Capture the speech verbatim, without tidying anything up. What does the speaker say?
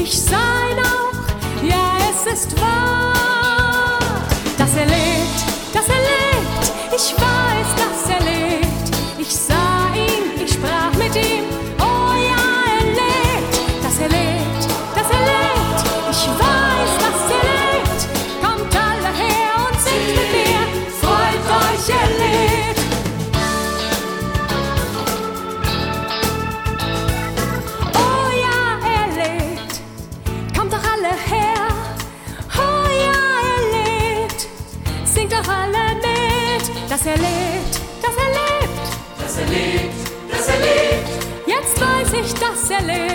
ich sah ihn auch, ja, es ist wahr. Dass er lebt, dass er lebt, ich weiß, dass er lebt. Ich sah ihn, ich sprach mit ihm, oh ja, er lebt. Dass er lebt, dass er lebt, ich weiß, dass er lebt. Kommt alle her und singt mit mir, freut euch, er lebt. Oh ja, er lebt, kommt doch alle her. Oh ja, er lebt, singt doch alle mit, dass er lebt, dass er lebt. Dass er lebt, dass er lebt. Jetzt weiß ich, dass er lebt.